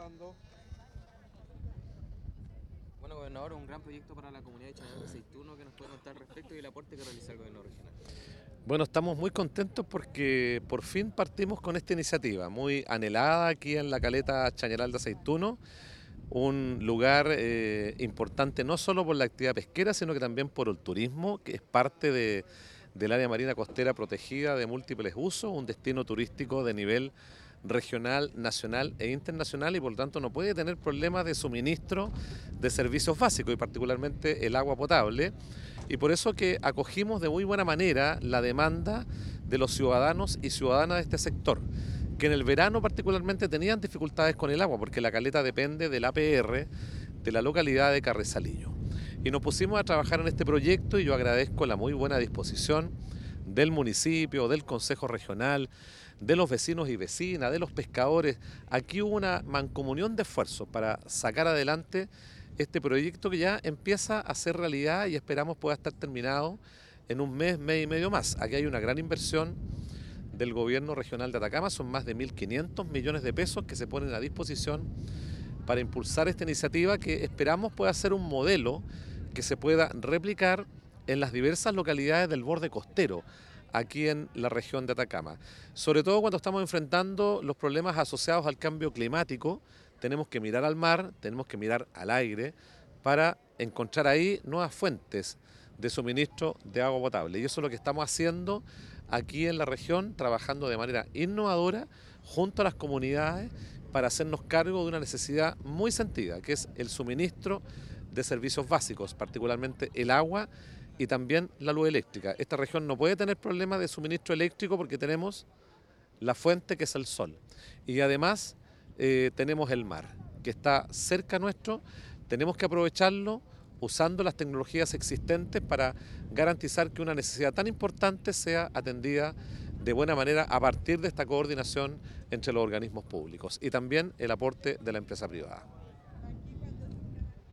grabando. Bueno, gobernador, un gran proyecto para la comunidad de Chañar de Aceituno, que nos puede contar al respecto y el aporte que realiza el gobierno regional. Bueno, estamos muy contentos porque por fin partimos con esta iniciativa, muy anhelada aquí en la caleta Chañaral de Aceituno, un lugar importante no solo por la actividad pesquera, sino que también por el turismo, que es parte del área marina costera protegida de múltiples usos, un destino turístico de nivel regional, nacional e internacional y por lo tanto no puede tener problemas de suministro de servicios básicos y particularmente el agua potable. Y por eso que acogimos de muy buena manera la demanda de los ciudadanos y ciudadanas de este sector, que en el verano particularmente tenían dificultades con el agua, porque la caleta depende del APR de la localidad de Carrizalillo. Y nos pusimos a trabajar en este proyecto y yo agradezco la muy buena disposición del municipio, del Consejo Regional, de los vecinos y vecinas, de los pescadores. Aquí hubo una mancomunión de esfuerzos para sacar adelante este proyecto que ya empieza a ser realidad y esperamos pueda estar terminado en un mes, mes y medio más. Aquí hay una gran inversión del gobierno regional de Atacama, son más de 1.500 millones de pesos que se ponen a disposición para impulsar esta iniciativa que esperamos pueda ser un modelo que se pueda replicar en las diversas localidades del borde costero, aquí en la región de Atacama. Sobre todo cuando estamos enfrentando los problemas asociados al cambio climático, tenemos que mirar al mar, tenemos que mirar al aire para encontrar ahí nuevas fuentes de suministro de agua potable. Y eso es lo que estamos haciendo aquí en la región, trabajando de manera innovadora junto a las comunidades para hacernos cargo de una necesidad muy sentida, que es el suministro de servicios básicos, particularmente el agua y también la luz eléctrica. Esta región no puede tener problemas de suministro eléctrico porque tenemos la fuente que es el sol. Y además tenemos el mar, que está cerca nuestro, tenemos que aprovecharlo usando las tecnologías existentes para garantizar que una necesidad tan importante sea atendida de buena manera a partir de esta coordinación entre los organismos públicos y también el aporte de la empresa privada.